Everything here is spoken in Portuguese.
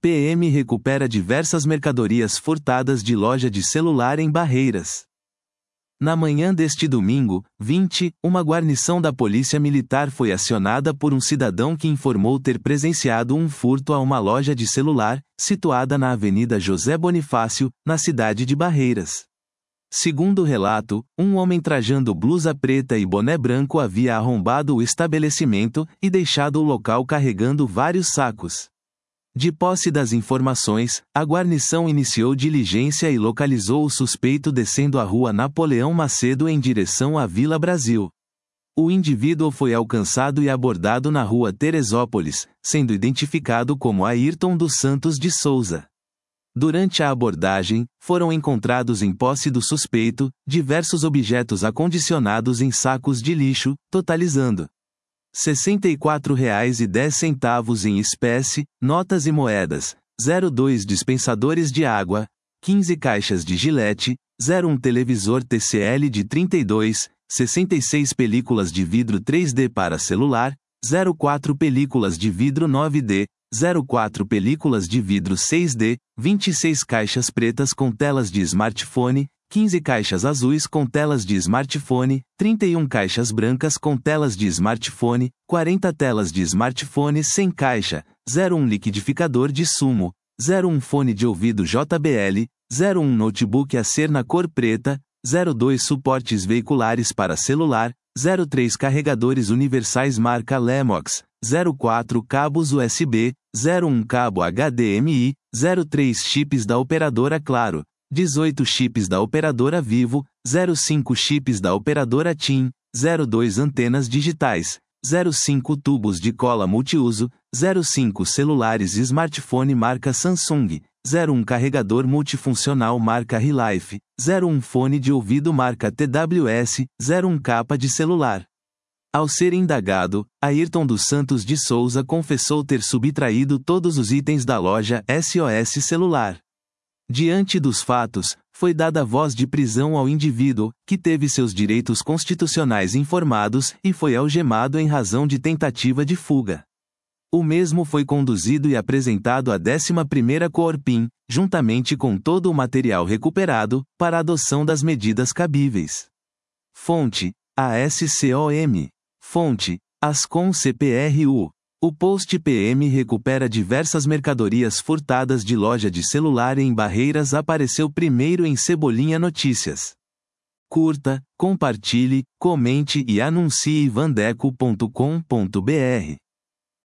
PM recupera diversas mercadorias furtadas de loja de celular em Barreiras. Na manhã deste domingo, 20, uma guarnição da Polícia Militar foi acionada por um cidadão que informou ter presenciado um furto a uma loja de celular, situada na Avenida José Bonifácio, na cidade de Barreiras. Segundo o relato, um homem trajando blusa preta e boné branco havia arrombado o estabelecimento e deixado o local carregando vários sacos. De posse das informações, a guarnição iniciou diligência e localizou o suspeito descendo a rua Napoleão Macedo em direção à Vila Brasil. O indivíduo foi alcançado e abordado na rua Teresópolis, sendo identificado como Ayrton dos Santos de Souza. Durante a abordagem, foram encontrados em posse do suspeito, diversos objetos acondicionados em sacos de lixo, totalizando R$ 64,10 em espécie, notas e moedas, 02 dispensadores de água, 15 caixas de Gillette, 01 televisor TCL de 32, 66 películas de vidro 3D para celular, 04 películas de vidro 9D, 04 películas de vidro 6D, 26 caixas pretas com telas de smartphone, 15 caixas azuis com telas de smartphone, 31 caixas brancas com telas de smartphone, 40 telas de smartphone sem caixa, 01 liquidificador de sumo, 01 fone de ouvido JBL, 01 notebook Acer na cor preta, 02 suportes veiculares para celular, 03 carregadores universais marca Lemox, 04 cabos USB, 01 cabo HDMI, 03 chips da operadora Claro, 18 chips da operadora Vivo, 05 chips da operadora TIM, 02 antenas digitais, 05 tubos de cola multiuso, 05 celulares e smartphone marca Samsung, 01 carregador multifuncional marca Relife, 01 fone de ouvido marca TWS, 01 capa de celular. Ao ser indagado, Ayrton dos Santos de Souza confessou ter subtraído todos os itens da loja SOS Celular. Diante dos fatos, foi dada voz de prisão ao indivíduo, que teve seus direitos constitucionais informados e foi algemado em razão de tentativa de fuga. O mesmo foi conduzido e apresentado à 11ª Coorpim, juntamente com todo o material recuperado, para adoção das medidas cabíveis. Fonte: ASCOM. Fonte: Ascom CPRU. O post PM recupera diversas mercadorias furtadas de loja de celular em Barreiras apareceu primeiro em Cebolinha Notícias. Curta, compartilhe, comente e anuncie vandeco.com.br.